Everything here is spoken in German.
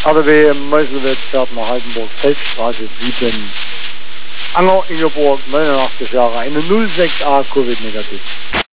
ADW Meuselwildgärtner Heidenburg, Feldstraße 7. Anger Ingeborg, 89 Jahre, eine 06a Covid-negativ.